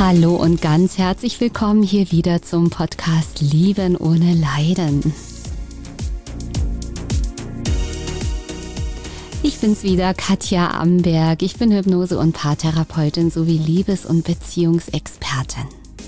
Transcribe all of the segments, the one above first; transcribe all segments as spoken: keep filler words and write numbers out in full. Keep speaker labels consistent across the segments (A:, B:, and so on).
A: Hallo und ganz herzlich willkommen hier wieder zum Podcast Lieben ohne Leiden. Ich bin's wieder, Katja Amberg. Ich bin Hypnose- und Paartherapeutin sowie Liebes- und Beziehungsexpertin.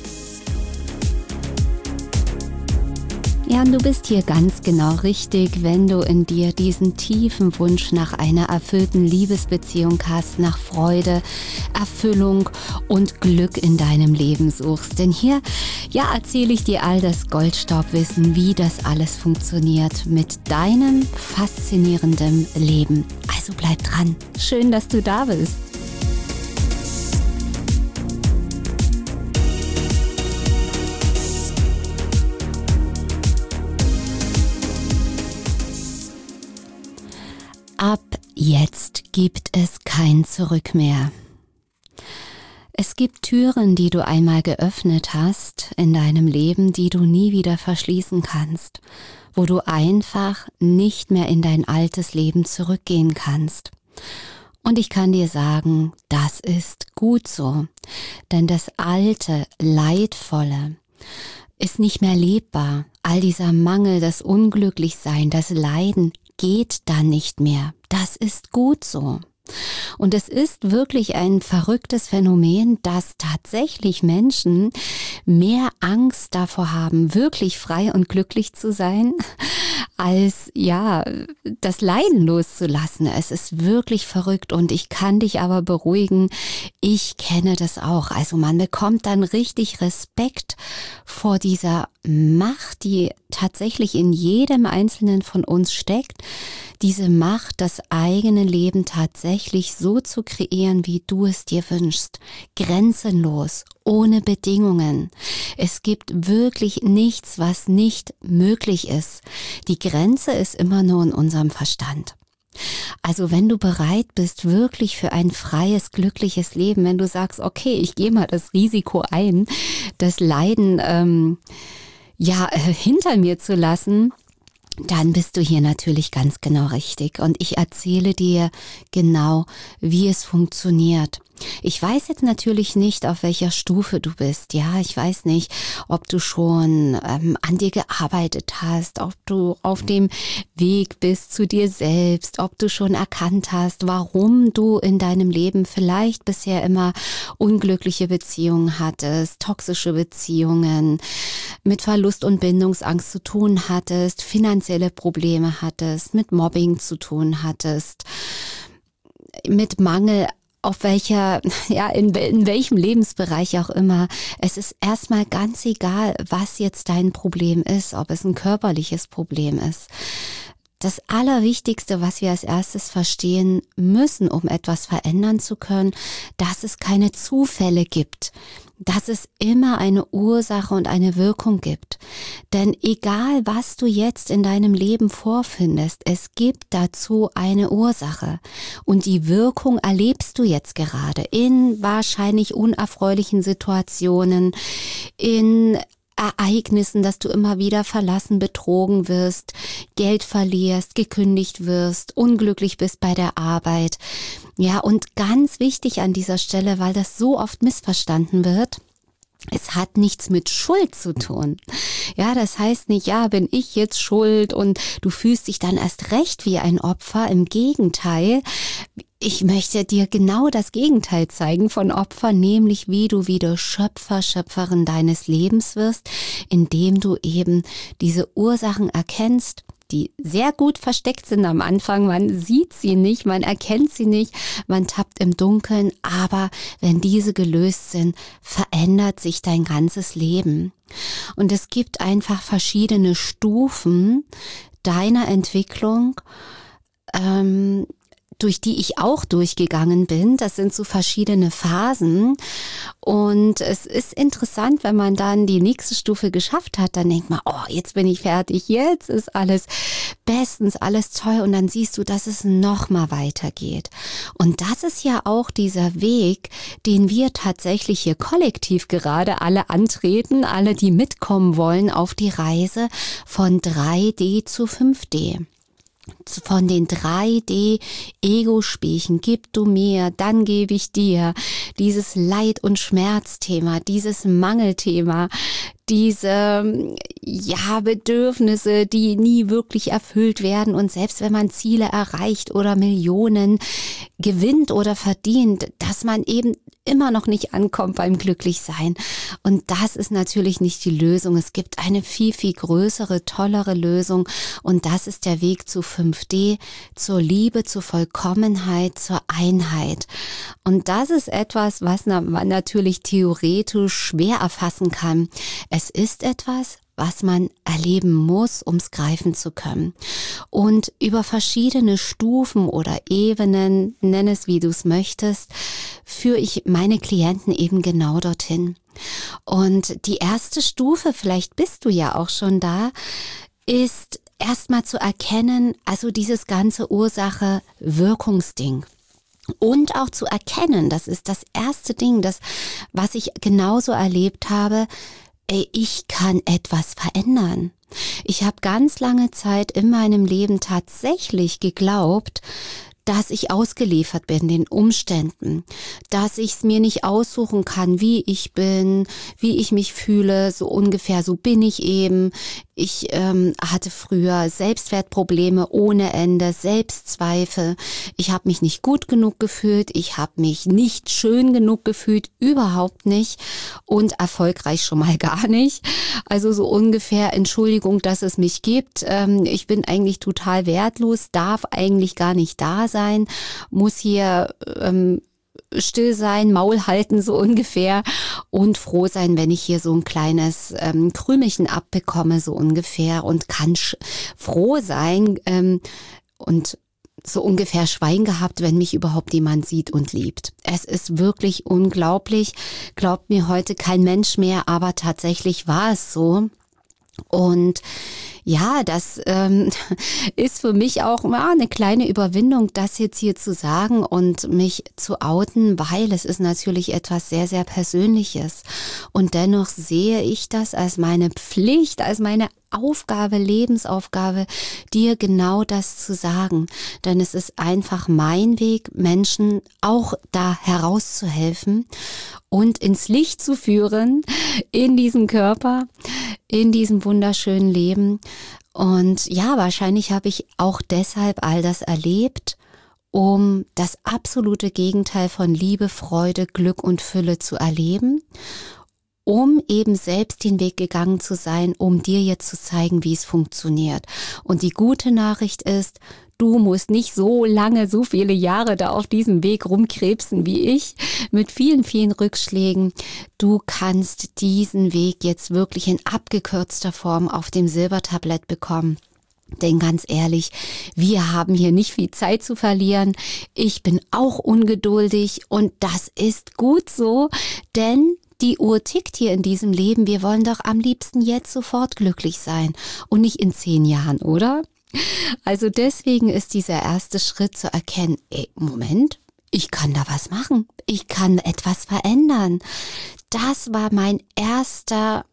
A: Ja, und du bist hier ganz genau richtig, wenn du in dir diesen tiefen Wunsch nach einer erfüllten Liebesbeziehung hast, nach Freude, Erfüllung und Glück in deinem Leben suchst. Denn hier, ja, erzähle ich dir all das Goldstaubwissen, wie das alles funktioniert mit deinem faszinierenden Leben. Also bleib dran. Schön, dass du da bist. Ab jetzt gibt es kein Zurück mehr. Es gibt Türen, die du einmal geöffnet hast in deinem Leben, die du nie wieder verschließen kannst, wo du einfach nicht mehr in dein altes Leben zurückgehen kannst. Und ich kann dir sagen, das ist gut so, denn das alte, leidvolle ist nicht mehr lebbar. All dieser Mangel, das Unglücklichsein, das Leiden geht dann nicht mehr. Das ist gut so. Und es ist wirklich ein verrücktes Phänomen, dass tatsächlich Menschen mehr Angst davor haben, wirklich frei und glücklich zu sein, als ja, das Leiden loszulassen. Es ist wirklich verrückt und ich kann dich aber beruhigen, ich kenne das auch. Also man bekommt dann richtig Respekt vor dieser Macht, die tatsächlich in jedem Einzelnen von uns steckt. Diese Macht, das eigene Leben tatsächlich so zu kreieren, wie du es dir wünschst. Grenzenlos, ohne Bedingungen. Es gibt wirklich nichts, was nicht möglich ist. Die Grenze ist immer nur in unserem Verstand. Also wenn du bereit bist, wirklich für ein freies, glückliches Leben, wenn du sagst, okay, ich gehe mal das Risiko ein, das Leiden ähm, ja äh, hinter mir zu lassen, dann bist du hier natürlich ganz genau richtig. Und ich erzähle dir genau, wie es funktioniert. Ich weiß jetzt natürlich nicht, auf welcher Stufe du bist. Ja, ich weiß nicht, ob du schon ähm, an dir gearbeitet hast, ob du auf dem Weg bist zu dir selbst, ob du schon erkannt hast, warum du in deinem Leben vielleicht bisher immer unglückliche Beziehungen hattest, toxische Beziehungen, mit Verlust und Bindungsangst zu tun hattest, finanzielle Probleme hattest, mit Mobbing zu tun hattest, mit Mangel auf welcher, ja, in, in welchem Lebensbereich auch immer. Es ist erstmal ganz egal, was jetzt dein Problem ist, ob es ein körperliches Problem ist. Das Allerwichtigste, was wir als erstes verstehen müssen, um etwas verändern zu können, dass es keine Zufälle gibt, dass es immer eine Ursache und eine Wirkung gibt. Denn egal, was du jetzt in deinem Leben vorfindest, es gibt dazu eine Ursache. Und die Wirkung erlebst du jetzt gerade in wahrscheinlich unerfreulichen Situationen, in Ereignissen, dass du immer wieder verlassen, betrogen wirst, Geld verlierst, gekündigt wirst, unglücklich bist bei der Arbeit. Ja, und ganz wichtig an dieser Stelle, weil das so oft missverstanden wird, es hat nichts mit Schuld zu tun. Ja, das heißt nicht, ja, bin ich jetzt schuld und du fühlst dich dann erst recht wie ein Opfer. Im Gegenteil, ich möchte dir genau das Gegenteil zeigen von Opfer, nämlich wie du wieder Schöpfer, Schöpferin deines Lebens wirst, indem du eben diese Ursachen erkennst, die sehr gut versteckt sind am Anfang. Man sieht sie nicht, man erkennt sie nicht, man tappt im Dunkeln. Aber wenn diese gelöst sind, verändert sich dein ganzes Leben. Und es gibt einfach verschiedene Stufen deiner Entwicklung, ähm, durch die ich auch durchgegangen bin. Das sind so verschiedene Phasen. Und es ist interessant, wenn man dann die nächste Stufe geschafft hat, dann denkt man, oh, jetzt bin ich fertig, jetzt ist alles bestens, alles toll. Und dann siehst du, dass es noch mal weitergeht. Und das ist ja auch dieser Weg, den wir tatsächlich hier kollektiv gerade alle antreten, alle, die mitkommen wollen auf die Reise von drei D zu fünf D. von den drei D-Ego-Spielchen, gib du mir, dann gebe ich dir, dieses Leid- und Schmerzthema, dieses Mangelthema, diese ja, Bedürfnisse, die nie wirklich erfüllt werden, und selbst wenn man Ziele erreicht oder Millionen gewinnt oder verdient, dass man eben immer noch nicht ankommt beim Glücklichsein. Und das ist natürlich nicht die Lösung. Es gibt eine viel, viel größere, tollere Lösung, und das ist der Weg zu fünf D, zur Liebe, zur Vollkommenheit, zur Einheit. Und das ist etwas, was man natürlich theoretisch schwer erfassen kann. Es ist etwas, was man erleben muss, um es greifen zu können. Und über verschiedene Stufen oder Ebenen, nenn es wie du es möchtest, führe ich meine Klienten eben genau dorthin. Und die erste Stufe, vielleicht bist du ja auch schon da, ist erstmal zu erkennen, also dieses ganze Ursache-Wirkungsding. Und auch zu erkennen, das ist das erste Ding, das, was ich genauso erlebt habe, ey, ich kann etwas verändern. Ich habe ganz lange Zeit in meinem Leben tatsächlich geglaubt, dass ich ausgeliefert bin den Umständen, dass ich es mir nicht aussuchen kann, wie ich bin, wie ich mich fühle, so ungefähr, so bin ich eben. Ich ähm, hatte früher Selbstwertprobleme ohne Ende, Selbstzweifel. Ich habe mich nicht gut genug gefühlt, ich habe mich nicht schön genug gefühlt, überhaupt nicht, und erfolgreich schon mal gar nicht. Also so ungefähr, Entschuldigung, dass es mich gibt. Ähm, ich bin eigentlich total wertlos, darf eigentlich gar nicht da sein, muss hier ähm, still sein, Maul halten so ungefähr und froh sein, wenn ich hier so ein kleines ähm, Krümelchen abbekomme so ungefähr, und kann sch- froh sein ähm, und so ungefähr Schwein gehabt, wenn mich überhaupt jemand sieht und liebt. Es ist wirklich unglaublich, glaubt mir heute kein Mensch mehr, aber tatsächlich war es so. Und ja, das ähm, ist für mich auch mal eine kleine Überwindung, das jetzt hier zu sagen und mich zu outen, weil es ist natürlich etwas sehr, sehr Persönliches. Und dennoch sehe ich das als meine Pflicht, als meine Aufgabe, Lebensaufgabe, dir genau das zu sagen. Denn es ist einfach mein Weg, Menschen auch da herauszuhelfen und ins Licht zu führen, in diesem Körper, in diesem wunderschönen Leben. Und ja, wahrscheinlich habe ich auch deshalb all das erlebt, um das absolute Gegenteil von Liebe, Freude, Glück und Fülle zu erleben, um eben selbst den Weg gegangen zu sein, um dir jetzt zu zeigen, wie es funktioniert. Und die gute Nachricht ist, du musst nicht so lange, so viele Jahre da auf diesem Weg rumkrebsen wie ich, mit vielen, vielen Rückschlägen. Du kannst diesen Weg jetzt wirklich in abgekürzter Form auf dem Silbertablett bekommen. Denn ganz ehrlich, wir haben hier nicht viel Zeit zu verlieren. Ich bin auch ungeduldig und das ist gut so, denn die Uhr tickt hier in diesem Leben. Wir wollen doch am liebsten jetzt sofort glücklich sein und nicht in zehn Jahren, oder? Also deswegen ist dieser erste Schritt zu erkennen, ey, Moment, ich kann da was machen. Ich kann etwas verändern. Das war mein erster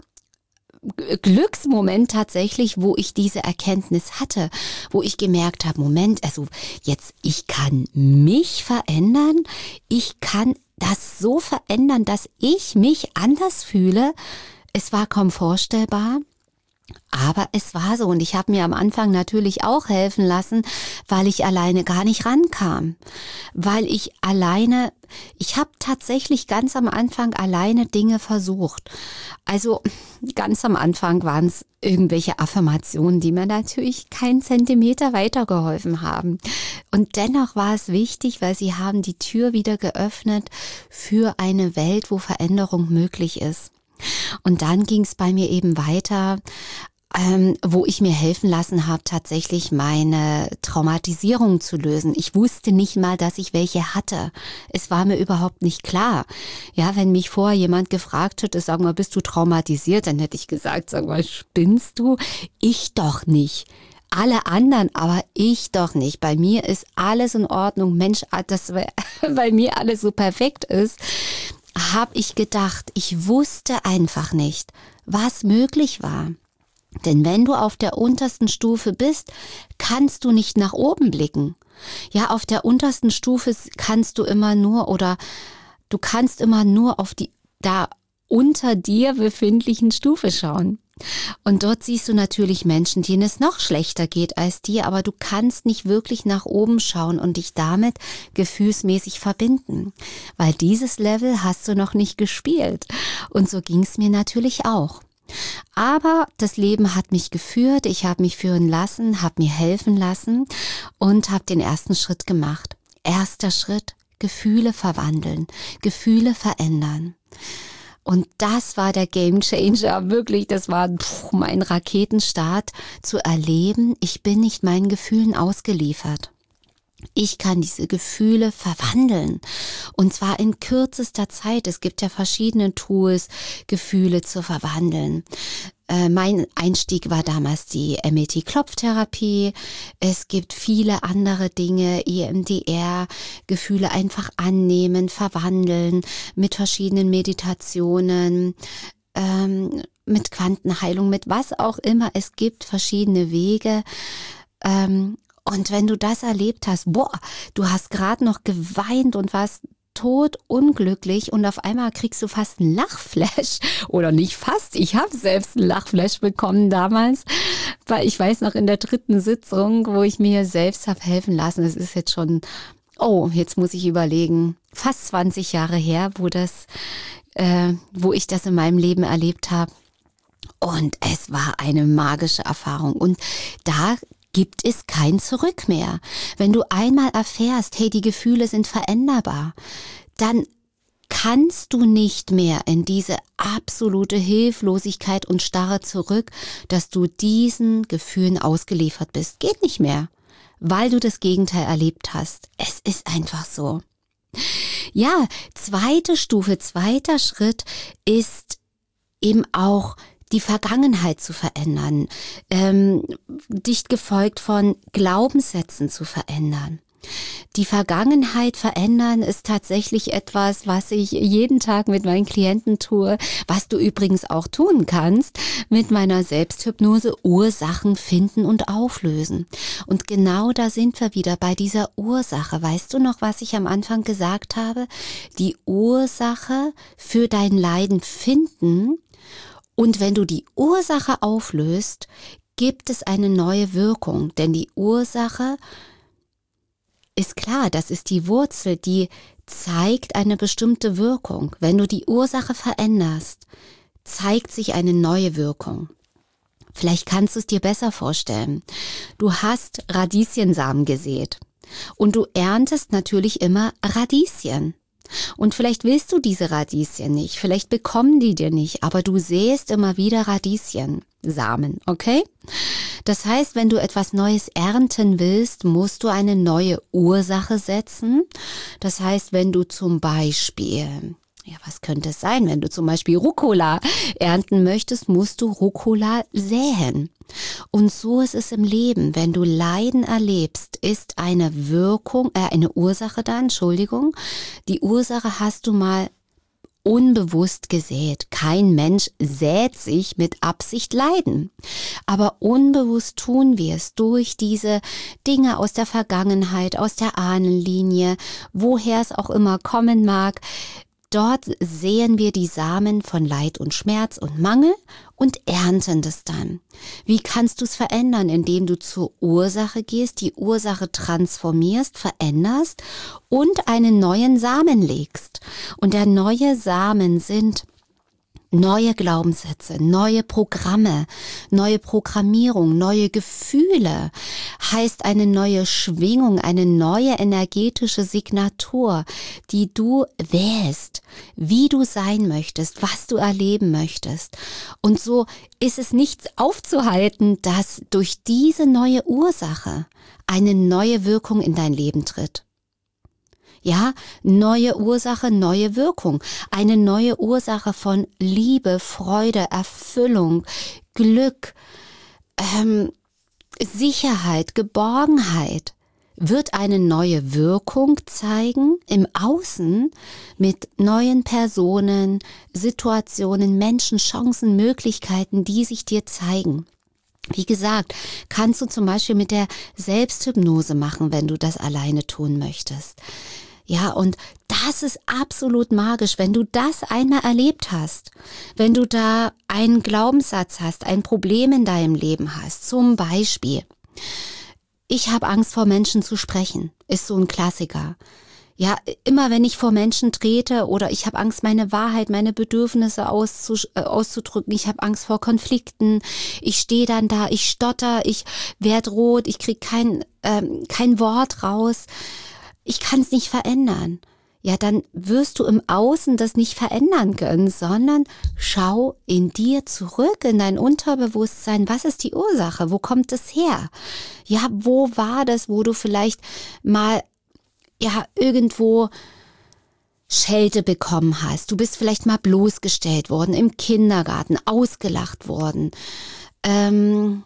A: Glücksmoment tatsächlich, wo ich diese Erkenntnis hatte, wo ich gemerkt habe, Moment, also jetzt, ich kann mich verändern, ich kann das so verändern, dass ich mich anders fühle. Es war kaum vorstellbar, aber es war so, und ich habe mir am Anfang natürlich auch helfen lassen, weil ich alleine gar nicht rankam, weil ich alleine, ich habe tatsächlich ganz am Anfang alleine Dinge versucht. Also ganz am Anfang waren es irgendwelche Affirmationen, die mir natürlich keinen Zentimeter weitergeholfen haben. Und dennoch war es wichtig, weil sie haben die Tür wieder geöffnet für eine Welt, wo Veränderung möglich ist. Und dann ging es bei mir eben weiter, ähm, wo ich mir helfen lassen habe, tatsächlich meine Traumatisierung zu lösen. Ich wusste nicht mal, dass ich welche hatte. Es war mir überhaupt nicht klar. Ja, wenn mich vorher jemand gefragt hätte, sag mal, bist du traumatisiert? Dann hätte ich gesagt, sag mal, spinnst du? Ich doch nicht. Alle anderen, aber ich doch nicht. Bei mir ist alles in Ordnung. Mensch, das, bei mir alles so perfekt ist, habe ich gedacht, ich wusste einfach nicht, was möglich war. Denn wenn du auf der untersten Stufe bist, kannst du nicht nach oben blicken. Ja, auf der untersten Stufe kannst du immer nur oder du kannst immer nur auf die da unter dir befindlichen Stufe schauen. Und dort siehst du natürlich Menschen, denen es noch schlechter geht als dir, aber du kannst nicht wirklich nach oben schauen und dich damit gefühlsmäßig verbinden, weil dieses Level hast du noch nicht gespielt. Und so ging es mir natürlich auch. Aber das Leben hat mich geführt, ich habe mich führen lassen, habe mir helfen lassen und habe den ersten Schritt gemacht. Erster Schritt, Gefühle verwandeln, Gefühle verändern. Und das war der Gamechanger, wirklich, das war pff, mein Raketenstart, zu erleben, ich bin nicht meinen Gefühlen ausgeliefert. Ich kann diese Gefühle verwandeln und zwar in kürzester Zeit. Es gibt ja verschiedene Tools, Gefühle zu verwandeln. Äh, mein Einstieg war damals die M E T-Klopftherapie. Es gibt viele andere Dinge, E M D R, Gefühle einfach annehmen, verwandeln mit verschiedenen Meditationen, ähm, mit Quantenheilung, mit was auch immer. Es gibt verschiedene Wege. Ähm, Und wenn du das erlebt hast, boah, du hast gerade noch geweint und warst todunglücklich und auf einmal kriegst du fast einen Lachflash oder nicht fast, ich habe selbst einen Lachflash bekommen damals, weil ich weiß noch in der dritten Sitzung, wo ich mir selbst habe helfen lassen, das ist jetzt schon, oh, jetzt muss ich überlegen, fast zwanzig Jahre her, wo das, äh, wo ich das in meinem Leben erlebt habe und es war eine magische Erfahrung und da gibt es kein Zurück mehr. Wenn du einmal erfährst, hey, die Gefühle sind veränderbar, dann kannst du nicht mehr in diese absolute Hilflosigkeit und Starre zurück, dass du diesen Gefühlen ausgeliefert bist. Geht nicht mehr, weil du das Gegenteil erlebt hast. Es ist einfach so. Ja, zweite Stufe, zweiter Schritt ist eben auch die Vergangenheit zu verändern, ähm, dicht gefolgt von Glaubenssätzen zu verändern. Die Vergangenheit verändern ist tatsächlich etwas, was ich jeden Tag mit meinen Klienten tue, was du übrigens auch tun kannst mit meiner Selbsthypnose, Ursachen finden und auflösen. Und genau da sind wir wieder bei dieser Ursache. Weißt du noch, was ich am Anfang gesagt habe? Die Ursache für dein Leiden finden. Und wenn du die Ursache auflöst, gibt es eine neue Wirkung. Denn die Ursache ist klar, das ist die Wurzel, die zeigt eine bestimmte Wirkung. Wenn du die Ursache veränderst, zeigt sich eine neue Wirkung. Vielleicht kannst du es dir besser vorstellen. Du hast Radieschensamen gesät und du erntest natürlich immer Radieschen. Und vielleicht willst du diese Radieschen nicht, vielleicht bekommen die dir nicht, aber du säst immer wieder Radieschensamen, okay? Das heißt, wenn du etwas Neues ernten willst, musst du eine neue Ursache setzen. Das heißt, wenn du zum Beispiel, ja, was könnte es sein, wenn du zum Beispiel Rucola ernten möchtest, musst du Rucola säen. Und so ist es im Leben. Wenn du Leiden erlebst, ist eine Wirkung, äh, eine Ursache da, Entschuldigung. Die Ursache hast du mal unbewusst gesät. Kein Mensch sät sich mit Absicht Leiden. Aber unbewusst tun wir es durch diese Dinge aus der Vergangenheit, aus der Ahnenlinie, woher es auch immer kommen mag. Dort säen wir die Samen von Leid und Schmerz und Mangel und ernten das dann. Wie kannst du es verändern? Indem du zur Ursache gehst, die Ursache transformierst, veränderst und einen neuen Samen legst. Und der neue Samen sind neue Glaubenssätze, neue Programme, neue Programmierung, neue Gefühle, heißt eine neue Schwingung, eine neue energetische Signatur, die du wählst, wie du sein möchtest, was du erleben möchtest. Und so ist es nichts aufzuhalten, dass durch diese neue Ursache eine neue Wirkung in dein Leben tritt. Ja, neue Ursache, neue Wirkung. Eine neue Ursache von Liebe, Freude, Erfüllung, Glück, ähm, Sicherheit, Geborgenheit wird eine neue Wirkung zeigen im Außen mit neuen Personen, Situationen, Menschen, Chancen, Möglichkeiten, die sich dir zeigen. Wie gesagt, kannst du zum Beispiel mit der Selbsthypnose machen, wenn du das alleine tun möchtest. Ja, und das ist absolut magisch, wenn du das einmal erlebt hast, wenn du da einen Glaubenssatz hast, ein Problem in deinem Leben hast, zum Beispiel, ich habe Angst vor Menschen zu sprechen, ist so ein Klassiker. Ja, immer wenn ich vor Menschen trete oder ich habe Angst, meine Wahrheit, meine Bedürfnisse auszus- äh, auszudrücken, ich habe Angst vor Konflikten, ich stehe dann da, ich stotter, ich werde rot, ich kriege kein, ähm, kein Wort raus, ich kann es nicht verändern. Ja, dann wirst du im Außen das nicht verändern können, sondern schau in dir zurück, in dein Unterbewusstsein. Was ist die Ursache? Wo kommt es her? Ja, wo war das, wo du vielleicht mal ja irgendwo Schelte bekommen hast? Du bist vielleicht mal bloßgestellt worden, im Kindergarten, ausgelacht worden. Ähm,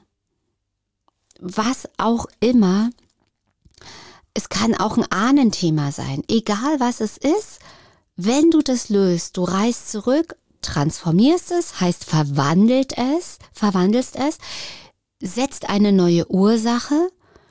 A: was auch immer. Es kann auch ein Ahnenthema sein. Egal was es ist, wenn du das löst, du reist zurück, transformierst es, heißt verwandelt es, verwandelst es, setzt eine neue Ursache.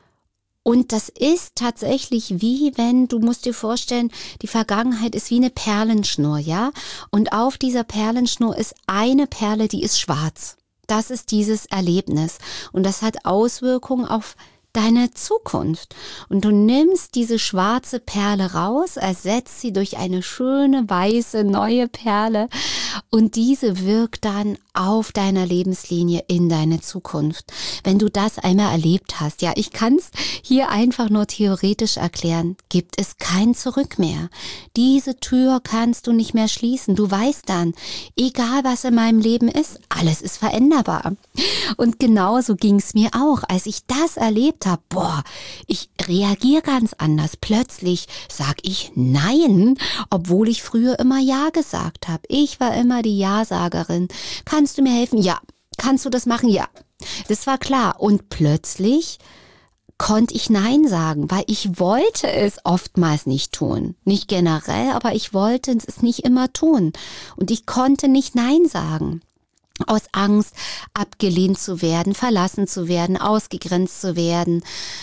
A: Und das ist tatsächlich wie wenn, du musst dir vorstellen, die Vergangenheit ist wie eine Perlenschnur, ja? Und auf dieser Perlenschnur ist eine Perle, die ist schwarz. Das ist dieses Erlebnis. Und das hat Auswirkungen auf deine Zukunft. Und du nimmst diese schwarze Perle raus, ersetzt sie durch eine schöne, weiße, neue Perle und diese wirkt dann auf deiner Lebenslinie in deine Zukunft. Wenn du das einmal erlebt hast, ja, ich kann es hier einfach nur theoretisch erklären, gibt es kein Zurück mehr. Diese Tür kannst du nicht mehr schließen. Du weißt dann, egal was in meinem Leben ist, alles ist veränderbar. Und genauso ging es mir auch, als ich das erlebt habe, boah, ich reagiere ganz anders. Plötzlich sag ich Nein, obwohl ich früher immer Ja gesagt habe. Ich war immer die Ja-Sagerin. Kannst du mir helfen? Ja. Kannst du das machen? Ja. Das war klar. Und plötzlich konnte ich Nein sagen, weil ich wollte es oftmals nicht tun. Nicht generell, aber ich wollte es nicht immer tun. Und ich konnte nicht Nein sagen. Aus Angst, abgelehnt zu werden, verlassen zu werden, ausgegrenzt zu werden,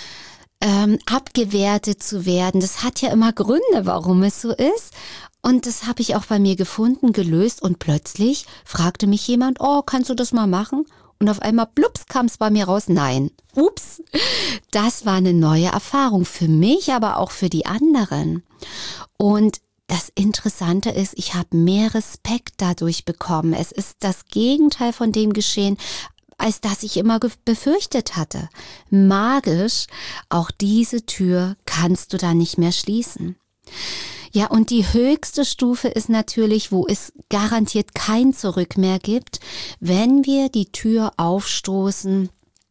A: ähm, abgewertet zu werden. Das hat ja immer Gründe, warum es so ist. Und das habe ich auch bei mir gefunden, gelöst. Und plötzlich fragte mich jemand, oh, kannst du das mal machen? Und auf einmal, blups, kam es bei mir raus, nein. Ups, das war eine neue Erfahrung für mich, aber auch für die anderen. Und das Interessante ist, ich habe mehr Respekt dadurch bekommen. Es ist das Gegenteil von dem geschehen, als das ich immer befürchtet hatte. Magisch, auch diese Tür kannst du da nicht mehr schließen. Ja, und die höchste Stufe ist natürlich, wo es garantiert kein Zurück mehr gibt, wenn wir die Tür aufstoßen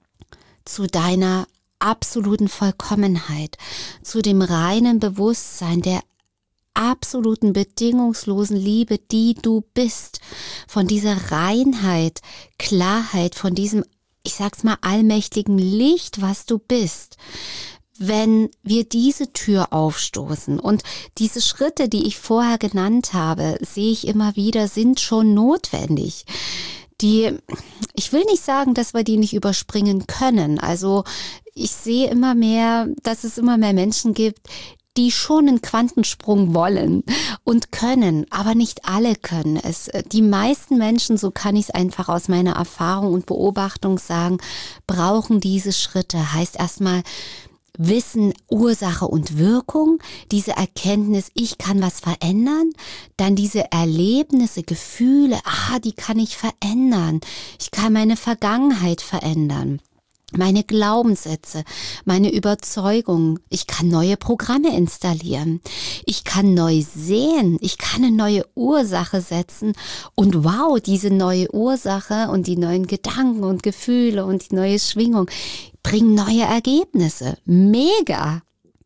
A: zu deiner absoluten Vollkommenheit, zu dem reinen Bewusstsein der absoluten bedingungslosen Liebe, die du bist, von dieser Reinheit, Klarheit, von diesem, ich sag's mal, allmächtigen Licht, was du bist. Wenn wir diese Tür aufstoßen und diese Schritte, die ich vorher genannt habe, sehe ich immer wieder, sind schon notwendig. Die, ich will nicht sagen, dass wir die nicht überspringen können. Also ich sehe immer mehr, dass es immer mehr Menschen gibt, die schon einen Quantensprung wollen und können, aber nicht alle können es. Die meisten Menschen, so kann ich es einfach aus meiner Erfahrung und Beobachtung sagen, brauchen diese Schritte. Heißt erstmal Wissen, Ursache und Wirkung, diese Erkenntnis, ich kann was verändern, dann diese Erlebnisse, Gefühle, ah, die kann ich verändern. Ich kann meine Vergangenheit verändern. Meine Glaubenssätze, meine Überzeugungen, ich kann neue Programme installieren, ich kann neu sehen, ich kann eine neue Ursache setzen und wow, diese neue Ursache und die neuen Gedanken und Gefühle und die neue Schwingung bringen neue Ergebnisse. Mega!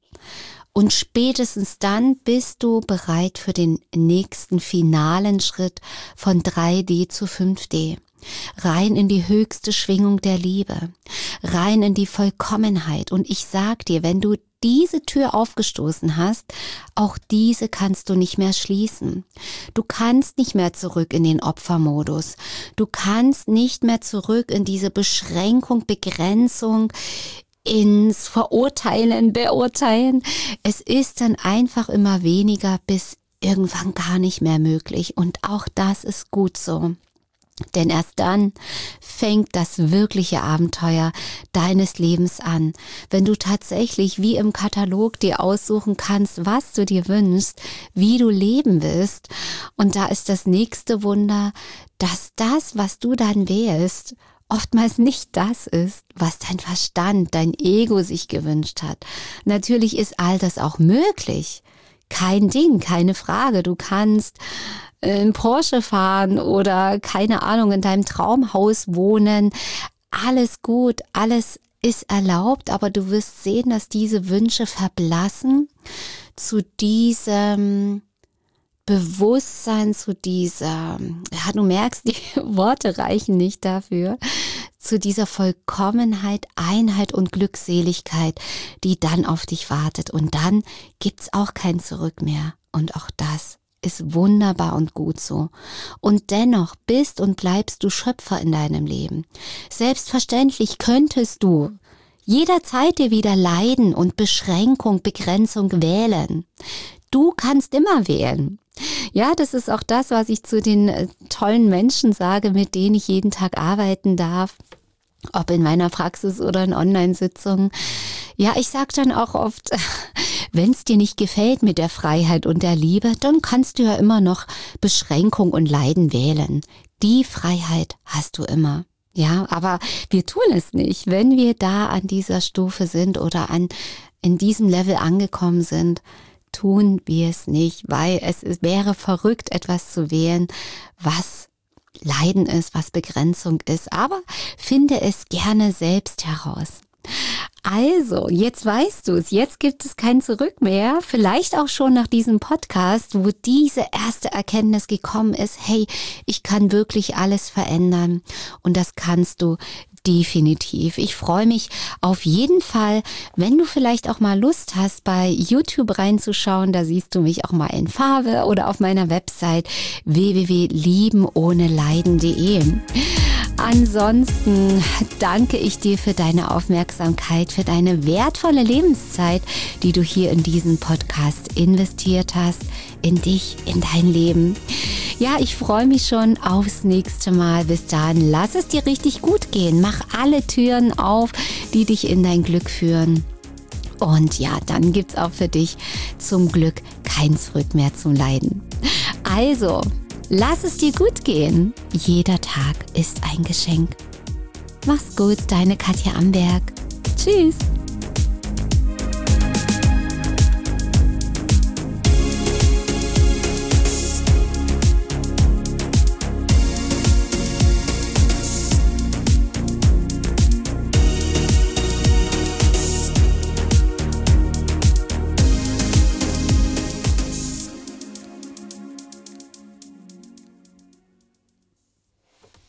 A: Und spätestens dann bist du bereit für den nächsten finalen Schritt von drei D zu fünf D. Rein in die höchste Schwingung der Liebe, rein in die Vollkommenheit. Und ich sag dir, wenn du diese Tür aufgestoßen hast, auch diese kannst du nicht mehr schließen. Du kannst nicht mehr zurück in den Opfermodus. Du kannst nicht mehr zurück in diese Beschränkung, Begrenzung, ins Verurteilen, Beurteilen. Es ist dann einfach immer weniger bis irgendwann gar nicht mehr möglich. Und auch das ist gut so. Denn erst dann fängt das wirkliche Abenteuer deines Lebens an. Wenn du tatsächlich wie im Katalog dir aussuchen kannst, was du dir wünschst, wie du leben willst. Und da ist das nächste Wunder, dass das, was du dann wählst, oftmals nicht das ist, was dein Verstand, dein Ego sich gewünscht hat. Natürlich ist all das auch möglich. Kein Ding, keine Frage. Du kannst in Porsche fahren oder keine Ahnung, in deinem Traumhaus wohnen. Alles gut, alles ist erlaubt, aber du wirst sehen, dass diese Wünsche verblassen zu diesem Bewusstsein, zu dieser, ja, du merkst, die Worte reichen nicht dafür, zu dieser Vollkommenheit, Einheit und Glückseligkeit, die dann auf dich wartet. Und dann gibt's auch kein Zurück mehr. Und auch das ist wunderbar und gut so. Und dennoch bist und bleibst du Schöpfer in deinem Leben. Selbstverständlich könntest du jederzeit dir wieder Leiden und Beschränkung, Begrenzung wählen. Du kannst immer wählen. Ja, das ist auch das, was ich zu den äh, tollen Menschen sage, mit denen ich jeden Tag arbeiten darf, ob in meiner Praxis oder in Online-Sitzungen. Ja, ich sage dann auch oft, wenn es dir nicht gefällt mit der Freiheit und der Liebe, dann kannst du ja immer noch Beschränkung und Leiden wählen. Die Freiheit hast du immer. Ja, aber wir tun es nicht. Wenn wir da an dieser Stufe sind oder an in diesem Level angekommen sind, tun wir es nicht, weil es wäre verrückt, etwas zu wählen, was Leiden ist, was Begrenzung ist. Aber finde es gerne selbst heraus. Also, jetzt weißt du es, jetzt gibt es kein Zurück mehr. Vielleicht auch schon nach diesem Podcast, wo diese erste Erkenntnis gekommen ist, hey, ich kann wirklich alles verändern. Und das kannst du definitiv. Ich freue mich auf jeden Fall, wenn du vielleicht auch mal Lust hast, bei YouTube reinzuschauen. Da siehst du mich auch mal in Farbe oder auf meiner Website w w w punkt lieben ohne leiden punkt de. Ansonsten danke ich dir für deine Aufmerksamkeit, für deine wertvolle Lebenszeit, die du hier in diesen Podcast investiert hast, in dich, in dein Leben. Ja, ich freue mich schon aufs nächste Mal. Bis dahin, lass es dir richtig gut gehen. Mach alle Türen auf, die dich in dein Glück führen. Und ja, dann gibt's auch für dich zum Glück kein Zurück mehr zum Leiden. Also, lass es dir gut gehen. Jeder Tag ist ein Geschenk. Mach's gut, deine Katja Amberg. Tschüss.